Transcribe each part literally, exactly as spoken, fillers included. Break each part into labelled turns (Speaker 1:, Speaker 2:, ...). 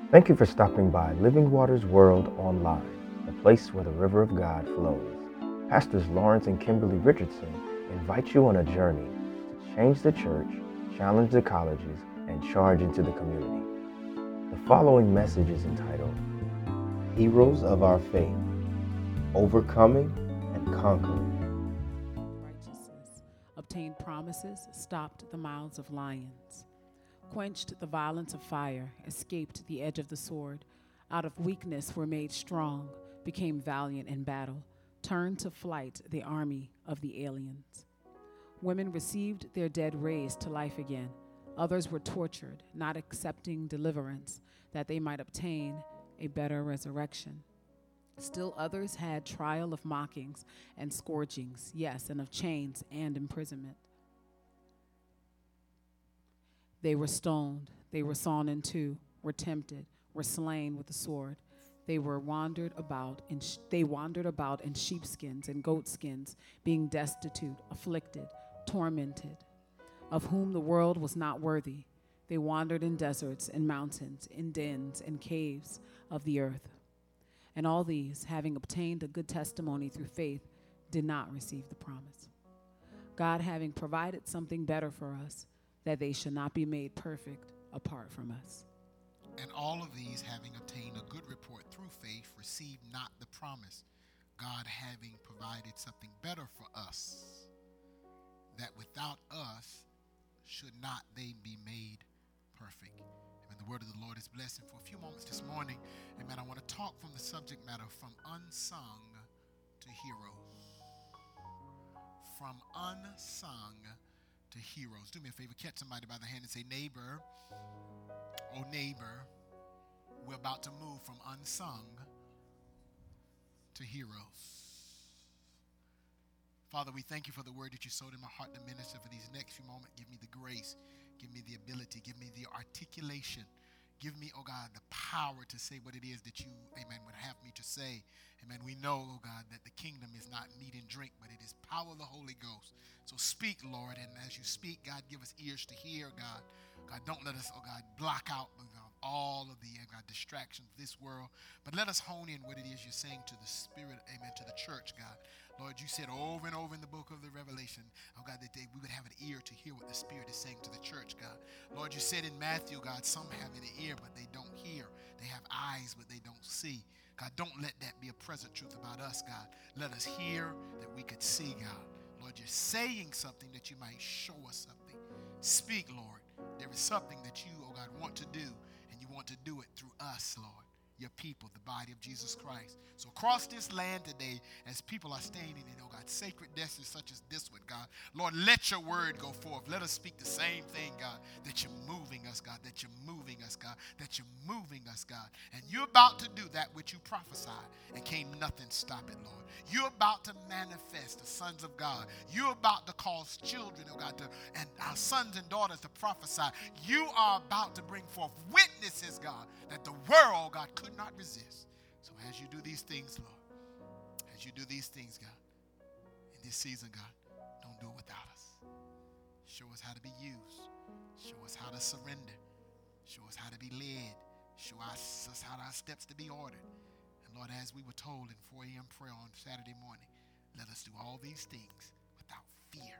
Speaker 1: Thank you for stopping by Living Waters World Online, the place where the river of God flows. Pastors Lawrence and Kimberly Richardson invite you on a journey to change the church, challenge the colleges, and charge into the community. The following message is entitled Heroes of Our Faith, Overcoming and Conquering.
Speaker 2: Righteousness, obtained promises, stopped the mouths of lions, quenched the violence of fire, escaped the edge of the sword, out of weakness were made strong, became valiant in battle, turned to flight the army of the aliens. Women received their dead raised to life again. Others were tortured, not accepting deliverance, that they might obtain a better resurrection. Still others had trial of mockings and scourgings, yes, and of chains and imprisonment. They were stoned, they were sawn in two, were tempted, were slain with the sword. They were wandered about in sh- they wandered about in sheepskins and goatskins, being destitute, afflicted, tormented, of whom the world was not worthy. They wandered in deserts and mountains, in dens and caves of the earth. And all these, having obtained a good testimony through faith, did not receive the promise. God having provided something better for us, that they should not be made perfect apart from us.
Speaker 3: And all of these, having obtained a good report through faith, received not the promise, God having provided something better for us, that without us should not they be made perfect. Amen. The word of the Lord is blessed. And for a few moments this morning, amen, I want to talk from the subject matter from unsung to heroes. From unsung to heroes. Do me a favor, catch somebody by the hand and say, neighbor, oh neighbor, we're about to move from unsung to heroes. Father, we thank you for the word that you sowed in my heart to minister for these next few moments. Give me the grace, give me the ability, give me the articulation. Give me, oh God, the power to say what it is that you, amen, would have me to say. Amen. We know, oh God, that the kingdom is not meat and drink, but it is power of the Holy Ghost. So speak, Lord, and as you speak, God, give us ears to hear, God. God, don't let us, oh God, block out, oh God, all of the, oh God, distractions of this world, but let us hone in what it is you're saying to the Spirit, amen, to the church, God. Lord, you said over and over in the book of the Revelation, oh God, that they, we would have an ear to hear what the Spirit is saying to the church, God. Lord, you said in Matthew, God, some have an ear, but they don't hear. They have eyes, but they don't see. God, don't let that be a present truth about us, God. Let us hear that we could see, God. Lord, you're saying something that you might show us something. Speak, Lord. There is something that you, oh God, want to do, and you want to do it through us, Lord, your people, the body of Jesus Christ. So across this land today, as people are standing in, oh God, sacred destinies such as this one, God, Lord, let your word go forth. Let us speak the same thing, God, that you're moving us, God, that you're moving us, God, that you're moving us, God. And you're about to do that which you prophesied, and can't nothing stop it, Lord. You're about to manifest the sons of God. You're about to cause children, oh God, to, and our sons and daughters to prophesy. You are about to bring forth witnesses, God, that the world, God, could not resist. So as you do these things, Lord, as you do these things, God, in this season, God, don't do it without us. Show us how to be used. Show us how to surrender. Show us how to be led. Show us, us how our steps to be ordered. And Lord, as we were told in four a.m. prayer on Saturday morning, let us do all these things without fear.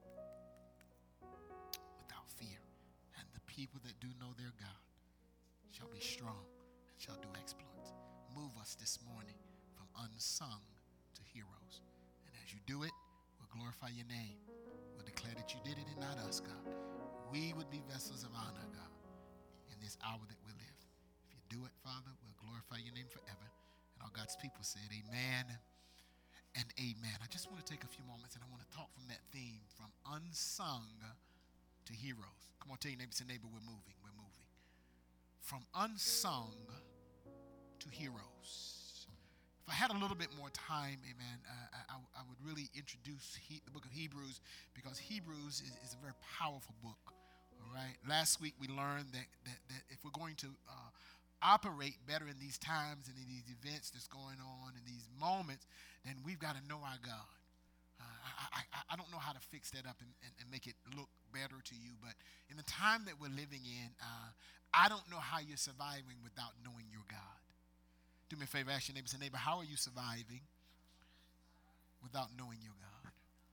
Speaker 3: Without fear. And the people that do know their God shall be strong and shall do exploits. Move us this morning from unsung to heroes. And as you do it, we'll glorify your name. We'll declare that you did it and not us, God. We would be vessels of honor, God, in this hour that we live. If you do it, Father, we'll glorify your name forever. And all God's people said, amen and amen. I just want to take a few moments and I want to talk from that theme, from unsung to heroes. Come on, tell your neighbor, say, neighbor, we're moving, we're moving. From unsung to heroes. If I had a little bit more time, amen, uh, I, I would really introduce he, the book of Hebrews, because Hebrews is, is a very powerful book, all right? Last week we learned that, that, that if we're going to uh, operate better in these times and in these events that's going on, in these moments, then we've got to know our God. Uh, I, I, I don't know how to fix that up and, and, and make it look better to you, but in the time that we're living in, uh, I don't know how you're surviving without knowing your God. Do me a favor, ask your neighbor, say, neighbor, how are you surviving without knowing your God?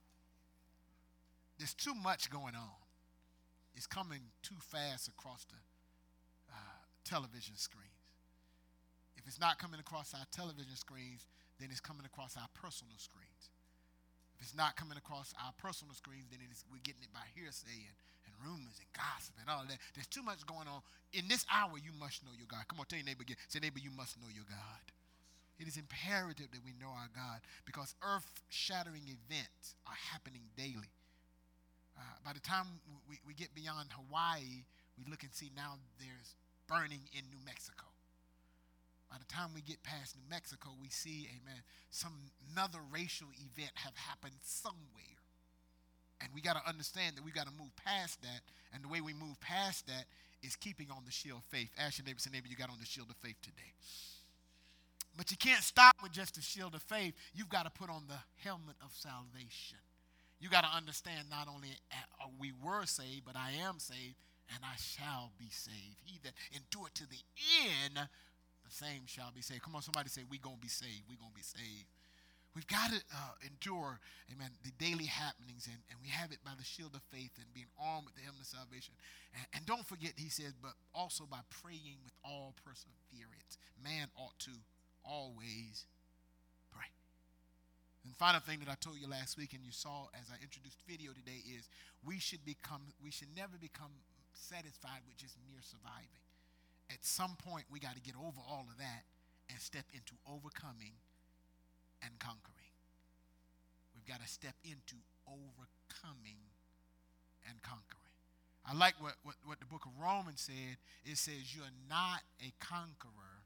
Speaker 3: There's too much going on. It's coming too fast across the uh, television screens. If it's not coming across our television screens, then it's coming across our personal screens. If it's not coming across our personal screens, then it is, we're getting it by hearsay and, and rumors and gossip and all that. There's too much going on. In this hour, you must know your God. Come on, tell your neighbor again. Say, neighbor, you must know your God. It is imperative that we know our God because earth-shattering events are happening daily. Uh, by the time we, we get beyond Hawaii, we look and see now there's burning in New Mexico. By the time we get past New Mexico, we see, amen, some another racial event have happened somewhere. And we got to understand that we got to move past that. And the way we move past that is keeping on the shield of faith. Ask your neighbor, say, neighbor, you got on the shield of faith today. But you can't stop with just the shield of faith. You've got to put on the helmet of salvation. You got to understand not only uh, we were saved, but I am saved, and I shall be saved. He that endure to the end, the same shall be saved. Come on, somebody say, we're going to be saved. We're going to be saved. We've got to uh, endure, amen, the daily happenings, and, and we have it by the shield of faith and being armed with the helmet of salvation. And, and don't forget, he says, but also by praying with all perseverance. Man ought to always pray. And the final thing that I told you last week, and you saw as I introduced the video today, is we should become, we should never become satisfied with just mere surviving. At some point, we got to get over all of that and step into overcoming and conquering. We've got to step into overcoming and conquering. I like what, what, what the book of Romans said. It says you're not a conqueror,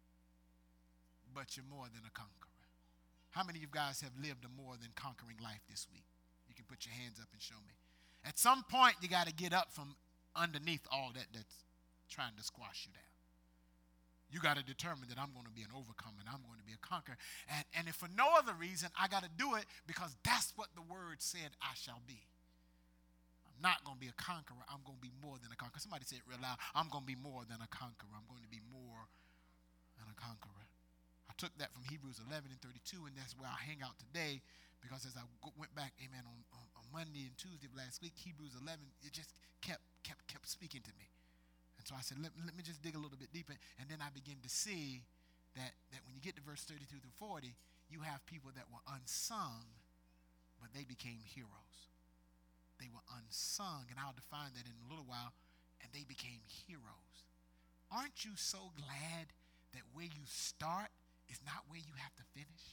Speaker 3: but you're more than a conqueror. How many of you guys have lived a more than conquering life this week? You can put your hands up and show me. At some point, you got to get up from underneath all that that's trying to squash you down. You got to determine that I'm going to be an overcomer and I'm going to be a conqueror. And, and if for no other reason, I got to do it because that's what the word said I shall be. I'm not going to be a conqueror. I'm going to be more than a conqueror. Somebody say it real loud. I'm going to be more than a conqueror. I'm going to be more than a conqueror. I took that from Hebrews eleven and thirty-two, and that's where I hang out today because as I went back, amen, on, on, on Monday and Tuesday of last week, Hebrews eleven, it just kept kept kept speaking to me. And so I said, let, let me just dig a little bit deeper, and then I began to see that, that when you get to verse thirty-two through forty, you have people that were unsung, but they became heroes. They were unsung, and I'll define that in a little while, and they became heroes. Aren't you so glad that where you start is not where you have to finish?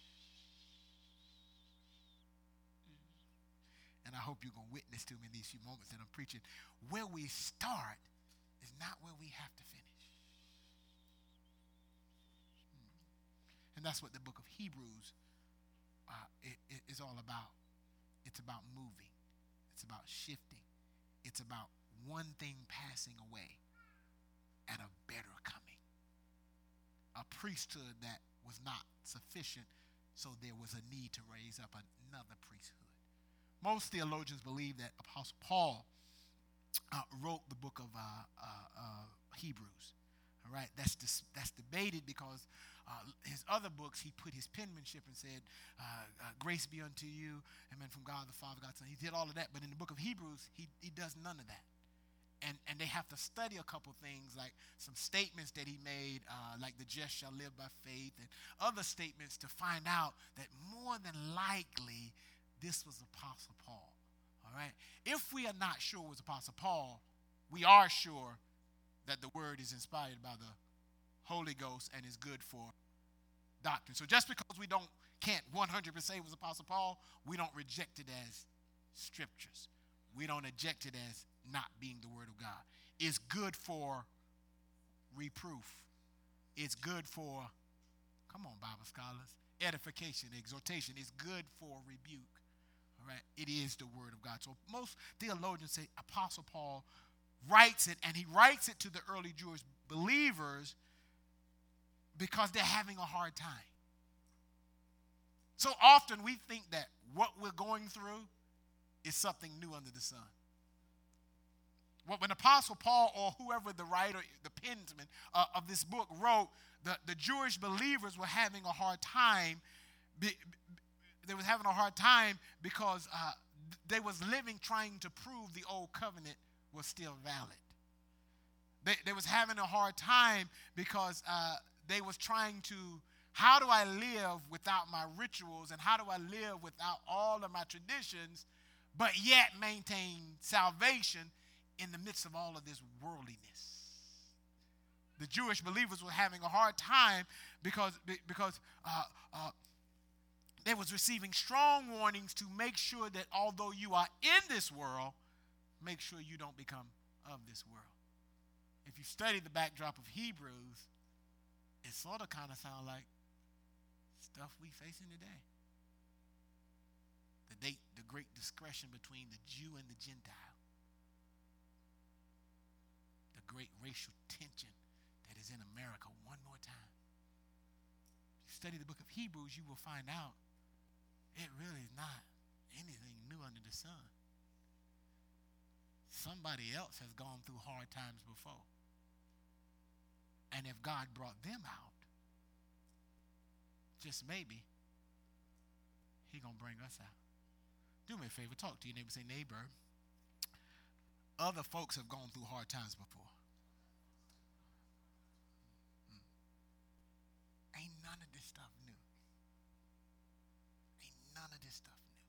Speaker 3: And I hope you're going to witness to me in these few moments that I'm preaching. Where we start is not where we have to finish. And that's what the book of Hebrews uh, it, it is all about. It's about moving. It's about shifting. It's about one thing passing away and a better coming. A priesthood that was not sufficient, so there was a need to raise up another priesthood. Most theologians believe that Apostle Paul uh, wrote the book of uh, uh, uh, Hebrews. All right, that's dis- that's debated because uh, his other books he put his penmanship and said, uh, uh, "Grace be unto you, amen, from God the Father, God the Son." He did all of that, but in the book of Hebrews, he he does none of that. And and they have to study a couple things, like some statements that he made, uh, like the just shall live by faith, and other statements to find out that more than likely this was Apostle Paul. All right? If we are not sure it was Apostle Paul, we are sure that the word is inspired by the Holy Ghost and is good for doctrine. So just because we don't can't one hundred percent say it was Apostle Paul, we don't reject it as scriptures. We don't reject it as not being the word of God. It's good for reproof. It's good for, come on, Bible scholars, edification, exhortation. It's good for rebuke. All right, it is the word of God. So most theologians say Apostle Paul writes it, and he writes it to the early Jewish believers because they're having a hard time. So often we think that what we're going through is something new under the sun. When Apostle Paul or whoever the writer, the pensman uh, of this book wrote, the, the Jewish believers were having a hard time. Be, they was having a hard time because uh, they was living trying to prove the old covenant was still valid. They, they was having a hard time because uh, they was trying to, how do I live without my rituals and how do I live without all of my traditions, but yet maintain salvation in the midst of all of this worldliness? The Jewish believers were having a hard time because, because uh, uh, they was receiving strong warnings to make sure that although you are in this world, make sure you don't become of this world. If you study the backdrop of Hebrews, it sort of kind of sounds like stuff we facing today. The, date, the great discretion between the Jew and the Gentile. The great racial tension that is in America one more time. If you study the book of Hebrews, you will find out it really is not anything new under the sun. Somebody else has gone through hard times before. And if God brought them out, just maybe, he going to bring us out. Do me a favor, talk to your neighbor, say, neighbor, other folks have gone through hard times before. Mm. Ain't none of this stuff new. Ain't none of this stuff new.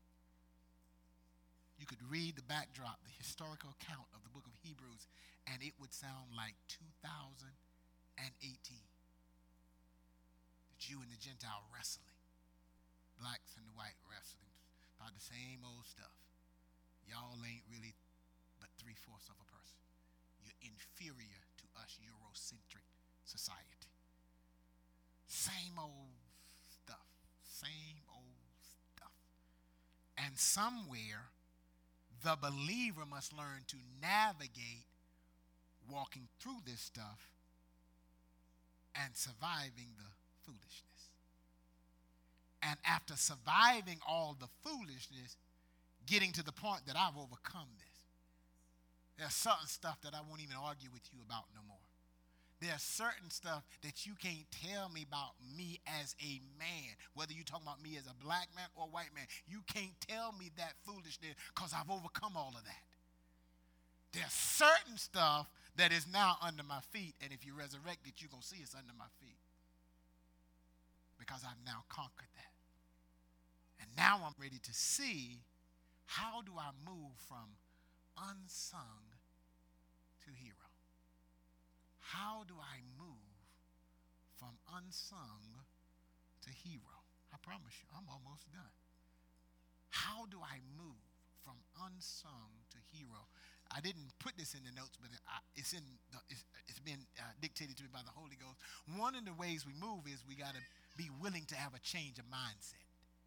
Speaker 3: You could read the backdrop, the historical account of the book of Hebrews, and it would sound like two thousand eighteen. The Jew and the Gentile wrestling. Blacks and the white wrestling. About the same old stuff. Y'all ain't really but three-fourths of a person. You're inferior to us Eurocentric society. Same old stuff. Same old stuff. And somewhere, the believer must learn to navigate walking through this stuff and surviving the foolishness. And after surviving all the foolishness, getting to the point that I've overcome this. There's certain stuff that I won't even argue with you about no more. There's certain stuff that you can't tell me about me as a man, whether you're talking about me as a black man or a white man. You can't tell me that foolishness because I've overcome all of that. There's certain stuff that is now under my feet, and if you resurrect it, you're going to see it's under my feet because I've now conquered that. And now I'm ready to see, how do I move from unsung to hero? How do I move from unsung to hero? I promise you, I'm almost done. How do I move from unsung to hero? I didn't put this in the notes, but it's in the, it's, it's been uh, dictated to me by the Holy Ghost. One of the ways we move is we got to be willing to have a change of mindset.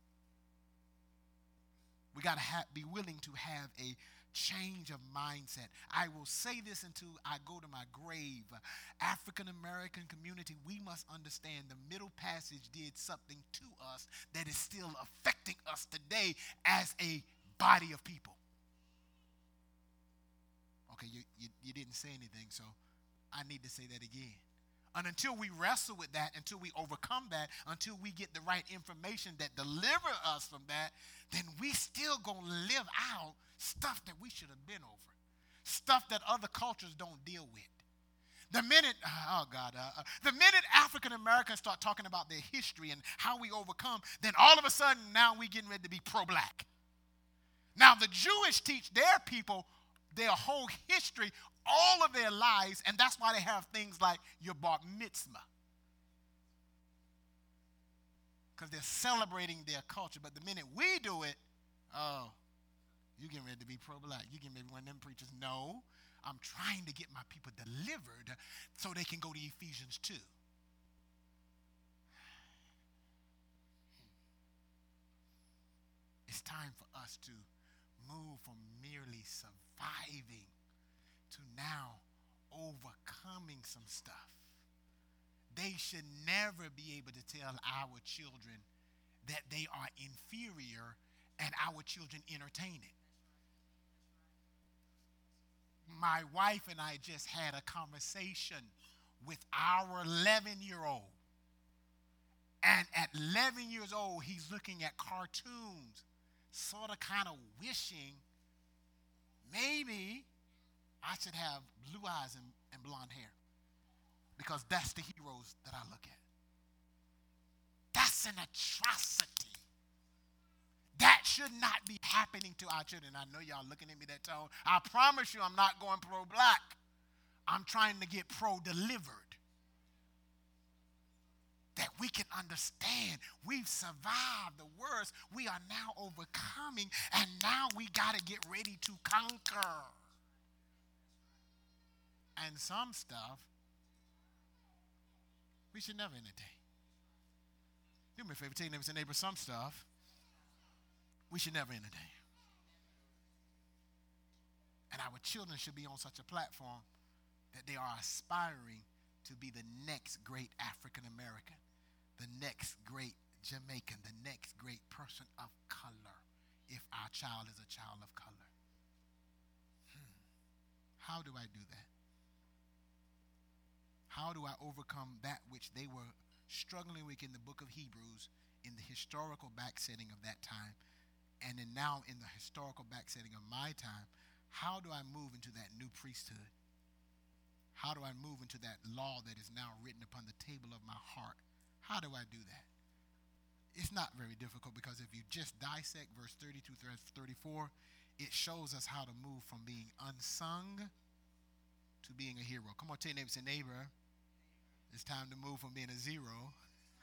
Speaker 3: We got to ha- be willing to have a change of mindset. I will say this until I go to my grave. African American community, we must understand the Middle Passage did something to us that is still affecting us today as a body of people. Okay, you, you, you didn't say anything, so I need to say that again. And until we wrestle with that, until we overcome that, until we get the right information that deliver us from that, then we still gonna live out stuff that we should have been over, stuff that other cultures don't deal with. The minute, oh God, uh, uh, the minute African Americans start talking about their history and how we overcome, then all of a sudden now we getting ready to be pro-black. Now the Jewish teach their people their whole history, all of their lives, and that's why they have things like your bar mitzvah. Because they're celebrating their culture. But the minute we do it, oh, you getting ready to be pro-black. You getting ready to be one of them preachers. No, I'm trying to get my people delivered so they can go to Ephesians two. It's time for us to move from merely surviving to now overcoming some stuff. They should never be able to tell our children that they are inferior and our children entertain it. My wife and I just had a conversation with our eleven-year-old. And at eleven years old, he's looking at cartoons, sort of kind of wishing maybe I should have blue eyes and, and blonde hair, because that's the heroes that I look at. That's an atrocity. That should not be happening to our children. I know y'all looking at me that tone. I promise you I'm not going pro-black. I'm trying to get pro-delivered. That we can understand we've survived the worst. We are now overcoming, and now we got to get ready to conquer. And some stuff we should never entertain. Do me a favor, tell your neighbor, say, neighbor, some stuff we should never entertain. And our children should be on such a platform that they are aspiring to be the next great African American, the next great Jamaican, the next great person of color, if our child is a child of color. Hmm. How do I do that? How do I overcome that which they were struggling with in the book of Hebrews, in the historical backsetting of that time, and then now in the historical backsetting of my time? How do I move into that new priesthood? How do I move into that law that is now written upon the table of my heart? How do I do that? It's not very difficult, because if you just dissect verse thirty-two through thirty-four, it shows us how to move from being unsung to being a hero. Come on, tell your neighbor, say, neighbor, it's time to move from being a zero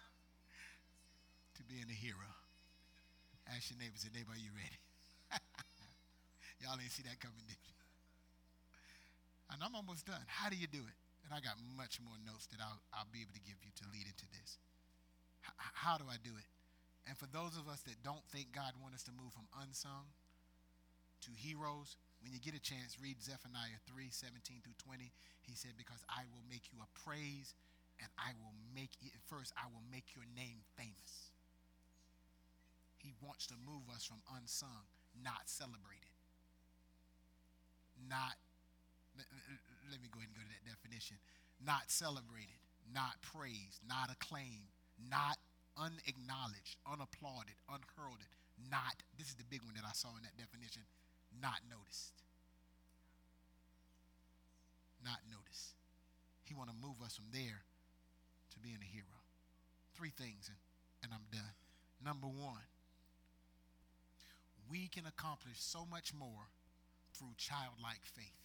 Speaker 3: to being a hero. Ask your neighbor, say, neighbor, are you ready? Y'all ain't see that coming, did you? And I'm almost done. How do you do it? And I got much more notes that I'll, I'll be able to give you to lead into this. H- how do I do it? And for those of us that don't think God wants us to move from unsung to heroes, when you get a chance, read Zephaniah three, seventeen through twenty. He said, because I will make you a praise, and I will make it, first, I will make your name famous. He wants to move us from unsung, not celebrated. Not, let me go ahead and go to that definition. Not celebrated, not praised, not acclaimed, not unacknowledged, unapplauded, unheralded, not, this is the big one that I saw in that definition, not noticed. Not noticed. He want to move us from there to being a hero. Three things, and, and I'm done. Number one, we can accomplish so much more through childlike faith.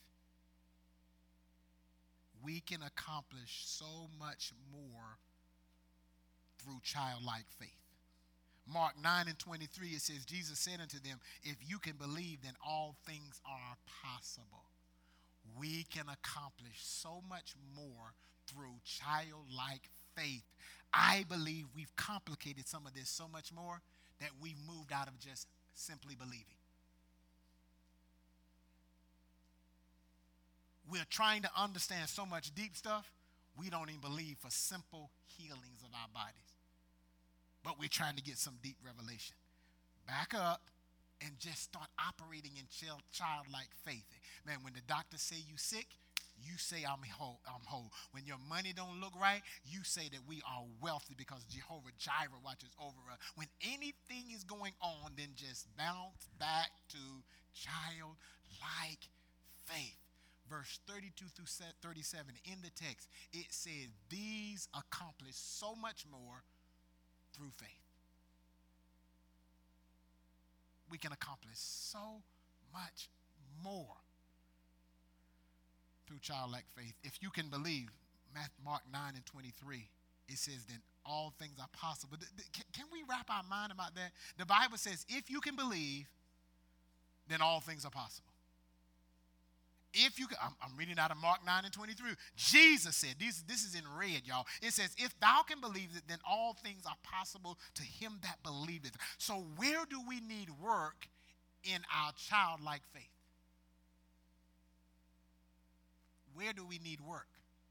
Speaker 3: We can accomplish so much more through childlike faith. Mark nine and twenty-three, it says, Jesus said unto them, if you can believe, then all things are possible. We can accomplish so much more through childlike faith. I believe we've complicated some of this so much more that we've moved out of just simply believing. We're trying to understand so much deep stuff, we don't even believe for simple healings of our bodies. But we're trying to get some deep revelation. Back up and just start operating in child, childlike faith. Man, when the doctors say you sick, you say I'm whole, I'm whole. When your money don't look right, you say that we are wealthy because Jehovah Jireh watches over us. When anything is going on, then just bounce back to childlike faith. Verse thirty-two through thirty-seven in the text, it says, these accomplish so much more through faith. We can accomplish so much more through childlike faith. If you can believe, Mark nine and twenty-three, it says, then all things are possible. Can we wrap our mind about that? The Bible says, if you can believe, then all things are possible. If you can, I'm, I'm reading out of Mark nine and twenty-three. Jesus said, this, this is in red, y'all. It says, if thou can believe it, then all things are possible to him that believeth. So where do we need work in our childlike faith? Where do we need work?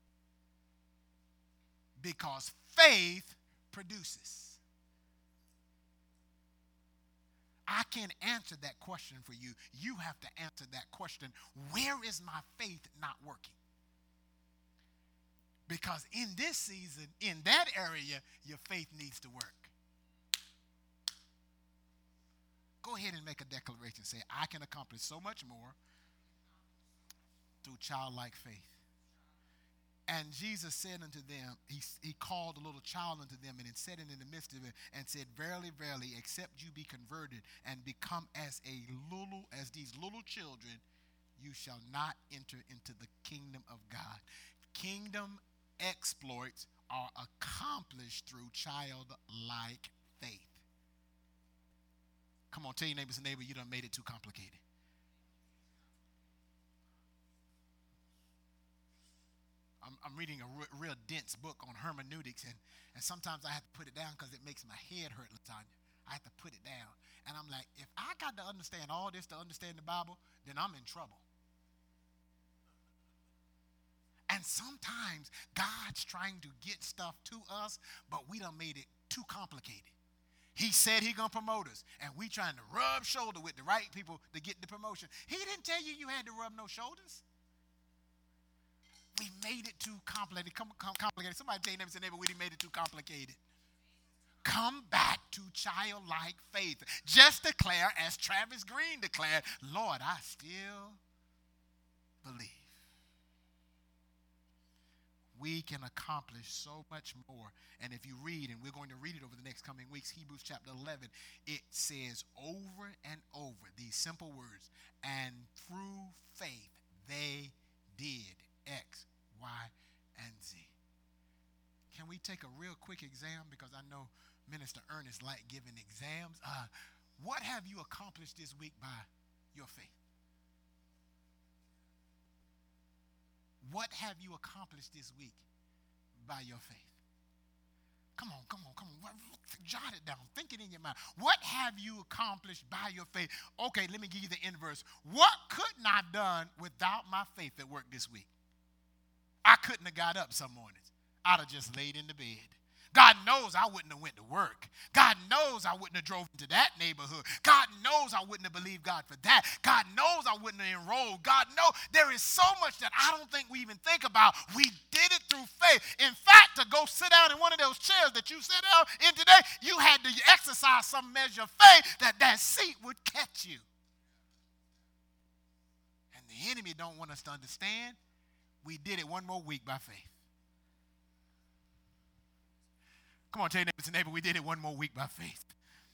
Speaker 3: Because faith produces. I can't answer that question for you. You have to answer that question. Where is my faith not working? Because in this season, in that area, your faith needs to work. Go ahead and make a declaration. Say, I can accomplish so much more through childlike faith. And Jesus said unto them, he, he called a little child unto them and set it in the midst of it and said, verily, verily, except you be converted and become as a little, as these little children, you shall not enter into the kingdom of God. Kingdom exploits are accomplished through childlike faith. Come on, tell your neighbors and neighbor, you done made it too complicated. I'm, I'm reading a re- real dense book on hermeneutics, and, and sometimes I have to put it down because it makes my head hurt, Latanya. I have to put it down. And I'm like, if I got to understand all this to understand the Bible, then I'm in trouble. And sometimes God's trying to get stuff to us, but we done made it too complicated. He said he's going to promote us, and we trying to rub shoulder with the right people to get the promotion. He didn't tell you you had to rub no shoulders. We made it too complicated. Come, come, complicated. Somebody tell your neighbor, say, neighbor, we made it too complicated. Come back to childlike faith. Just declare, as Travis Green declared, Lord, I still believe. We can accomplish so much more. And if you read, and we're going to read it over the next coming weeks, Hebrews chapter eleven, it says over and over these simple words, and through faith they did X, Y, and Z. Can we take a real quick exam? Because I know Minister Ernest like giving exams. Uh, what have you accomplished this week by your faith? What have you accomplished this week by your faith? Come on, come on, come on. Jot it down. Think it in your mind. What have you accomplished by your faith? Okay, let me give you the inverse. What couldn't I have done without my faith at work this week? I couldn't have got up some mornings. I'd have just laid in the bed. God knows I wouldn't have went to work. God knows I wouldn't have drove into that neighborhood. God knows I wouldn't have believed God for that. God knows I wouldn't have enrolled. God knows there is so much that I don't think we even think about. We did it through faith. In fact, to go sit down in one of those chairs that you sat down in today, you had to exercise some measure of faith that that seat would catch you. And the enemy don't want us to understand. We did it one more week by faith. Come on, tell your neighbor, to neighbor, we did it one more week by faith.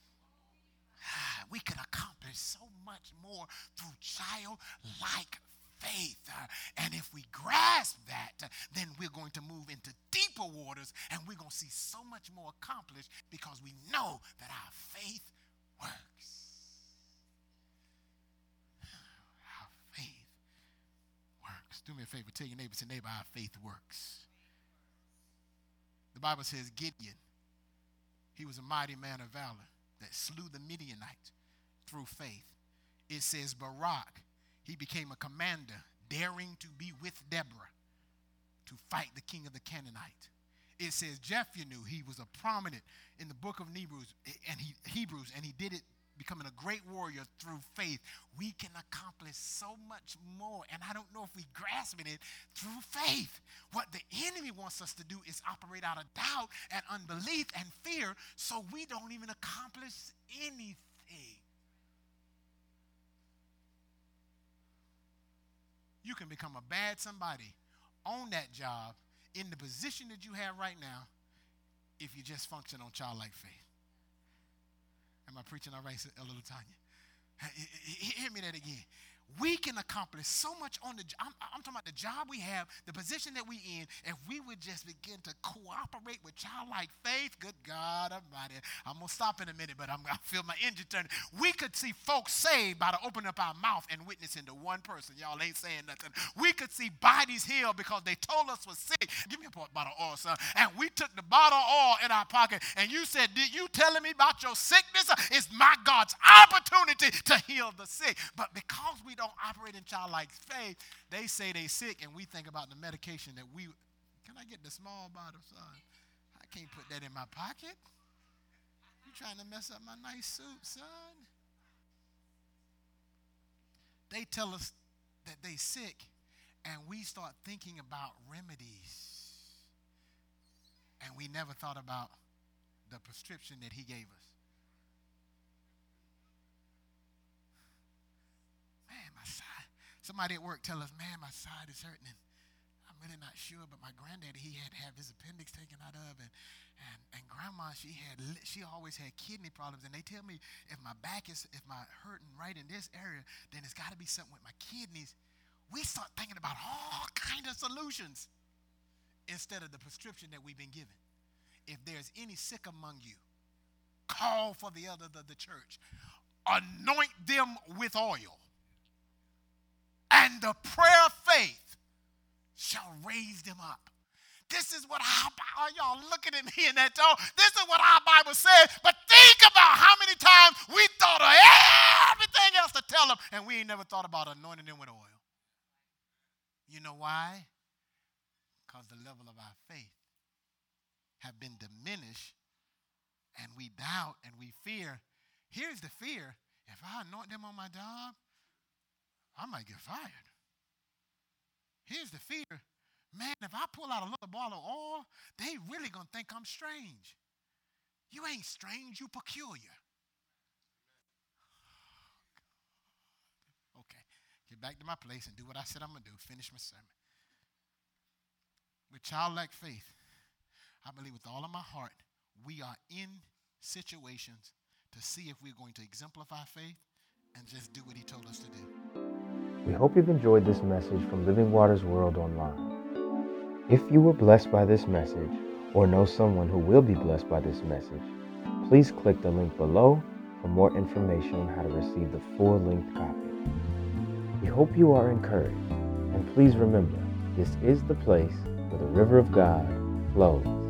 Speaker 3: We can accomplish so much more through childlike faith. Uh, and if we grasp that, uh, then we're going to move into deeper waters, and we're going to see so much more accomplished because we know that our faith works. Our faith works. Do me a favor, tell your neighbor, to neighbor, our faith works. The Bible says Gideon, he was a mighty man of valor that slew the Midianites through faith. It says Barak, he became a commander, daring to be with Deborah to fight the king of the Canaanites. It says Jephthah, he was a prominent in the book of Hebrews, and he Hebrews, and he did it becoming a great warrior through faith. We can accomplish so much more, and I don't know if we grasping it through faith. What the enemy wants us to do is operate out of doubt and unbelief and fear, so we don't even accomplish anything. You can become a bad somebody on that job in the position that you have right now if you just function on childlike faith. Am I preaching all right, a little Tanya? Hear me that again. We can accomplish so much on the job. I'm, I'm talking about the job we have, the position that we in. If we would just begin to cooperate with childlike faith, good God Almighty. I'm going to stop in a minute, but I'm, I feel my engine turning. We could see folks saved by the opening up our mouth and witnessing to one person. Y'all ain't saying nothing. We could see bodies healed because they told us was sick. Give me a bottle of oil, son. And we took the bottle of oil in our pocket, and you said, did you telling me about your sickness? It's my God's opportunity to heal the sick. But because we don't operate in childlike faith, they say they sick, and we think about the medication that we, can I get the small bottle, son? I can't put that in my pocket. You trying to mess up my nice suit, son? they tell us that they sick, and we start thinking about remedies. And we never thought about the prescription that he gave us. Man, my side. Somebody at work tell us, man, my side is hurting. And I'm really not sure, but my granddaddy, he had to have his appendix taken out of, and and, and grandma, she had she always had kidney problems. And they tell me if my back is if my hurting right in this area, then it's got to be something with my kidneys. We start thinking about all kinds of solutions instead of the prescription that we've been given. If there's any sick among you, call for the elders of the church, anoint them with oil, and the prayer of faith shall raise them up. This is what our Bible, y'all looking at me in that tone. This is what our Bible says. But think about how many times we thought of everything else to tell them, and we ain't never thought about anointing them with oil. You know why? Because the level of our faith have been diminished, and we doubt and we fear. Here's the fear. If I anoint them on my job, I might get fired. Here's the fear. Man, if I pull out a little bottle of oil, they really going to think I'm strange. You ain't strange, you peculiar. Okay, get back to my place and do what I said I'm going to do. Finish my sermon. With childlike faith, I believe with all of my heart, we are in situations to see if we're going to exemplify faith and just do what he told us to do.
Speaker 1: We hope you've enjoyed this message from Living Waters World Online. If you were blessed by this message, or know someone who will be blessed by this message, please click the link below for more information on how to receive the full-length copy. We hope you are encouraged, and please remember, this is the place where the river of God flows.